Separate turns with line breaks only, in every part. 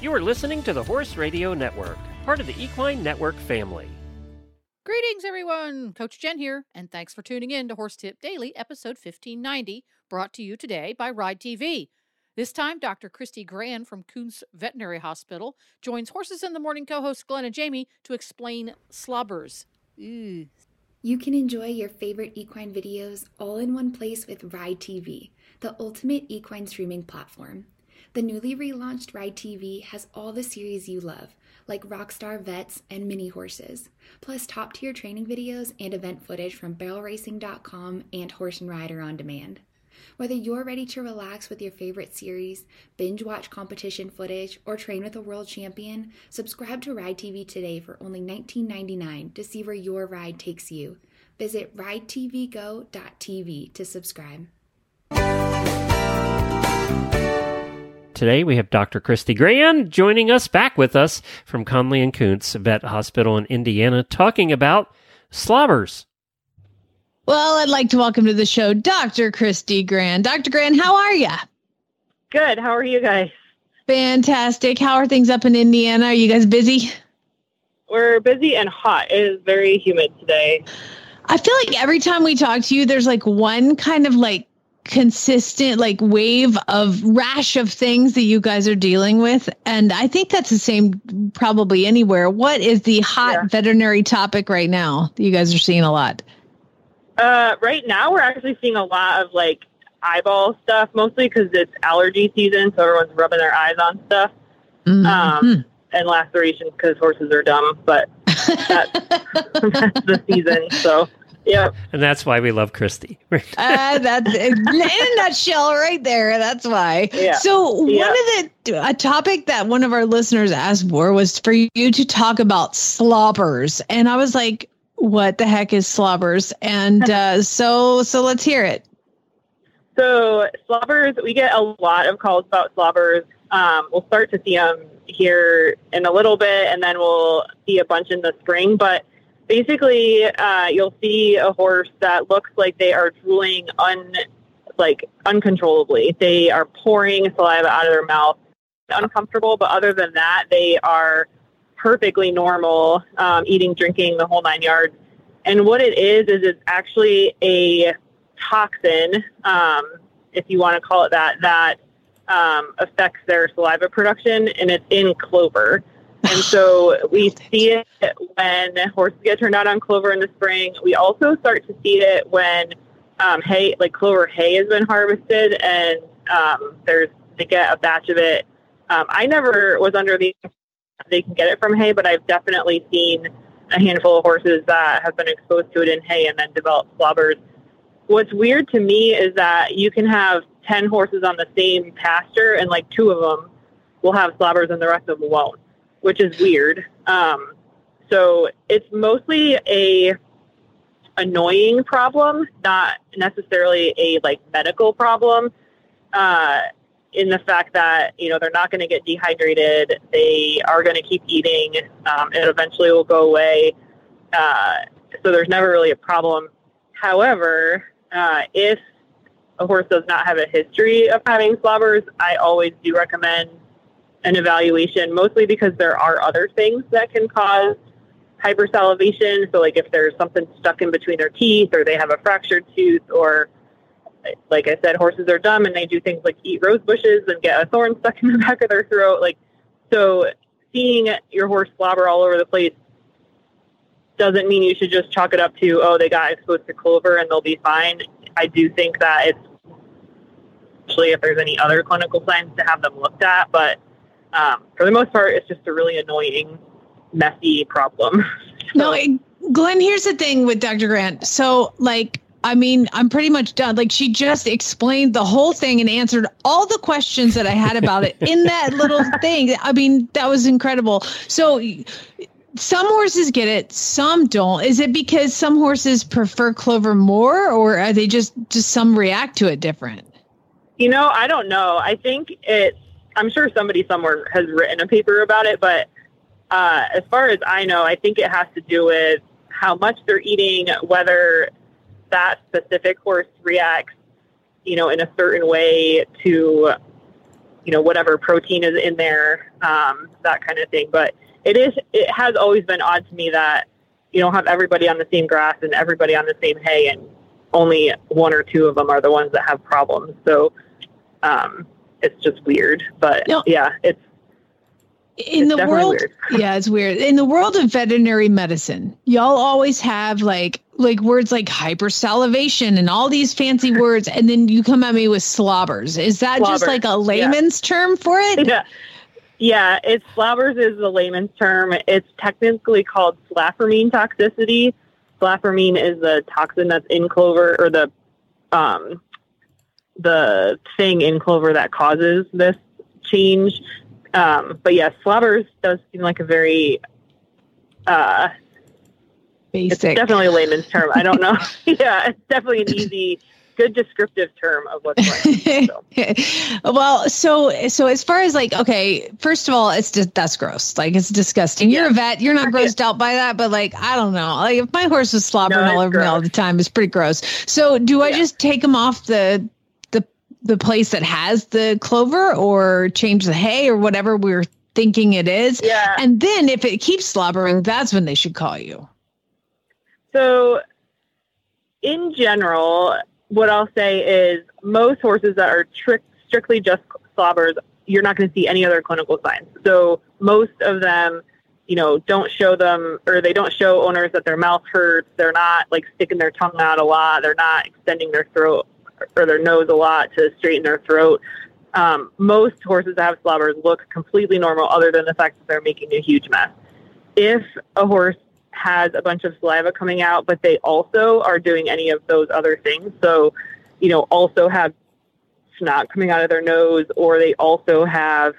You are listening to the Horse Radio Network, part of the Equine Network family.
Greetings, everyone. Coach Jen here, and thanks for tuning in to Horse Tip Daily, episode 1590, brought to you today by Ride TV. This time, Dr. Christy Gran from Kuntz Veterinary Hospital joins Horses in the Morning co-hosts Glenn and Jamie to explain slobbers.
You can enjoy your favorite equine videos all in one place with Ride TV, the ultimate equine streaming platform. The newly relaunched Ride TV has all the series you love, like Rockstar Vets and Mini Horses, plus top-tier training videos and event footage from BarrelRacing.com and Horse and Rider on Demand. Whether you're ready to relax with your favorite series, binge-watch competition footage, or train with a world champion, subscribe to Ride TV today for only $19.99 to see where your ride takes you. Visit ridetvgo.tv to subscribe.
Today we have Dr. Christy Gran joining us, back with us from Conley & Kuntz Vet Hospital in Indiana, talking about slobbers.
Well, I'd like to welcome to the show Dr. Christy Gran. Dr. Gran, how are you?
Good. How are you guys?
Fantastic. How are things up in Indiana? Are you guys busy?
We're busy and hot. It is very humid today.
I feel like every time we talk to you, there's like one kind of like consistent like wave of rash of things that you guys are dealing with. And I think that's the same probably anywhere. What is the hot veterinary topic right now that you guys are seeing a lot?
Right now we're actually seeing a lot of like eyeball stuff, mostly because it's allergy season. So everyone's rubbing their eyes on stuff. And lacerations because horses are dumb, but that's the season. So yeah.
And that's why we love Christy.
That's in a nutshell right there. That's why.
Yeah.
So a topic that one of our listeners asked for was for you to talk about slobbers. And I was like, what the heck is slobbers? And so let's hear it.
So slobbers, we get a lot of calls about slobbers. We'll start to see them here in a little bit, and then we'll see a bunch in the spring. But basically, you'll see a horse that looks like they are drooling uncontrollably. They are pouring saliva out of their mouth, uncomfortable. But other than that, they are perfectly normal, eating, drinking, the whole 9 yards. And what it is it's actually a toxin, if you want to call it that, that affects their saliva production, and it's in clover. And so we see it when horses get turned out on clover in the spring. We also start to see it when hay, like clover hay, has been harvested, and they get a batch of it. I never was under the they can get it from hay, but I've definitely seen a handful of horses that have been exposed to it in hay and then develop slobbers. What's weird to me is that you can have 10 horses on the same pasture, and like 2 of them will have slobbers and the rest of them won't, which is weird. So it's mostly a annoying problem, not necessarily a like medical problem, in the fact that, they're not going to get dehydrated. They are going to keep eating. It eventually will go away. So there's never really a problem. However, if a horse does not have a history of having slobbers, I always do recommend an evaluation, mostly because there are other things that can cause hypersalivation. So like if there's something stuck in between their teeth, or they have a fractured tooth, or like I said, horses are dumb and they do things like eat rose bushes and get a thorn stuck in the back of their throat. So seeing your horse slobber all over the place doesn't mean you should just chalk it up to, oh, they got exposed to clover and they'll be fine. I do think that it's, especially if there's any other clinical signs, to have them looked at. But for the most part, it's just a really annoying, messy problem.
No, Glenn, here's the thing with Dr. Grant. So, I'm pretty much done. She just explained the whole thing and answered all the questions that I had about it in that little thing. That was incredible. So some horses get it, some don't. Is it because some horses prefer clover more, or are they just some react to it different?
I don't know. I think I'm sure somebody somewhere has written a paper about it, but as far as I know, I think it has to do with how much they're eating, whether that specific horse reacts, in a certain way to whatever protein is in there, that kind of thing. But it has always been odd to me that you don't have everybody on the same grass and everybody on the same hay, and only one or two of them are the ones that have problems. So it's just weird. But yeah, it's
weird. Yeah, it's weird. In the world of veterinary medicine, y'all always have like words like hypersalivation and all these fancy words, and then you come at me with slobbers. Is that just like a layman's term for it?
Yeah, it's slobbers is the layman's term. It's technically called slavamine toxicity. Slavamine is the toxin that's in clover, or the thing in clover that causes this change. But yeah, slobbers does seem like a very
basic.
It's definitely a layman's term. I don't know. Yeah, it's definitely an easy, good descriptive term of what's going on. So.
Well, so as far as like, okay, first of all, that's gross. Like, it's disgusting. You're a vet. You're not grossed out by that, but like, I don't know. Like, if my horse was slobbering all over me all the time, it's pretty gross. So do I just take him off the place that has the clover, or change the hay, or whatever we're thinking it is?
Yeah.
And then if it keeps slobbering, that's when they should call you.
So in general, what I'll say is most horses that are strictly just slobbers, you're not going to see any other clinical signs. So most of them, don't show them, or they don't show owners that their mouth hurts. They're not like sticking their tongue out a lot. They're not extending their throat or their nose a lot to straighten their throat. Most horses that have slobbers look completely normal, other than the fact that they're making a huge mess. If a horse has a bunch of saliva coming out, but they also are doing any of those other things, so, also have snot coming out of their nose, or they also have,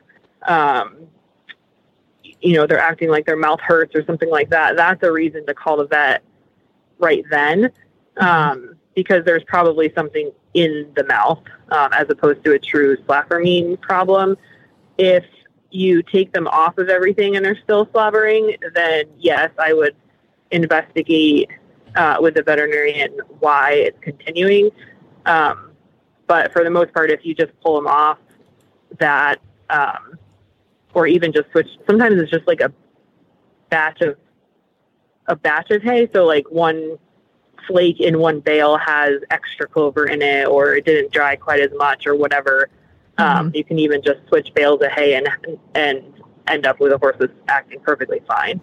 they're acting like their mouth hurts or something like that, that's a reason to call the vet right then, because there's probably something in the mouth, as opposed to a true slavamine problem. If you take them off of everything and they're still slobbering, then yes, I would investigate with the veterinarian why it's continuing. But for the most part, if you just pull them off that, or even just switch, sometimes it's just like a batch of hay. So like one flake in one bale has extra clover in it, or it didn't dry quite as much, or whatever. You can even just switch bales of hay and end up with a horse that's acting perfectly fine.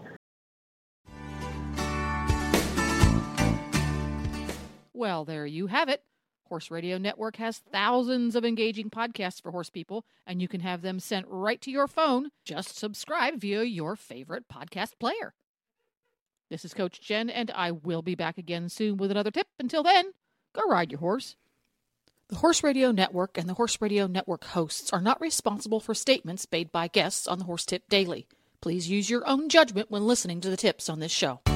Well, there you have it. Horse Radio Network has thousands of engaging podcasts for horse people, and you can have them sent right to your phone. Just subscribe via your favorite podcast player. This is Coach Jen, and I will be back again soon with another tip. Until then, go ride your horse. The Horse Radio Network and the Horse Radio Network hosts are not responsible for statements made by guests on the Horse Tip Daily. Please use your own judgment when listening to the tips on this show.